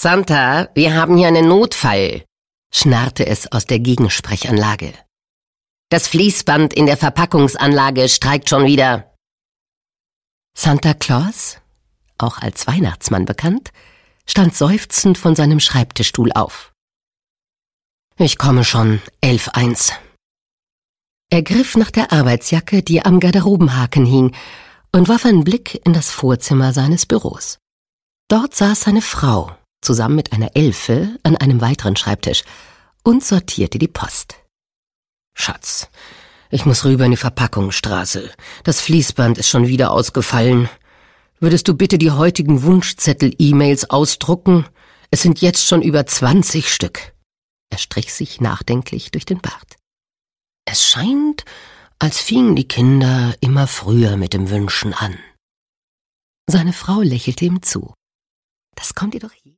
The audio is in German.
Santa, wir haben hier einen Notfall, schnarrte es aus der Gegensprechanlage. Das Fließband in der Verpackungsanlage streikt schon wieder. Santa Claus, auch als Weihnachtsmann bekannt, stand seufzend von seinem Schreibtischstuhl auf. Ich komme schon, 11:1. Er griff nach der Arbeitsjacke, die am Garderobenhaken hing, und warf einen Blick in das Vorzimmer seines Büros. Dort saß seine Frau, zusammen mit einer Elfe, an einem weiteren Schreibtisch und sortierte die Post. »Schatz, ich muss rüber in die Verpackungsstraße. Das Fließband ist schon wieder ausgefallen. Würdest du bitte die heutigen Wunschzettel-E-Mails ausdrucken? Es sind jetzt schon über 20 Stück.« Er strich sich nachdenklich durch den Bart. Es scheint, als fingen die Kinder immer früher mit dem Wünschen an. Seine Frau lächelte ihm zu. Das kommt dir doch hier.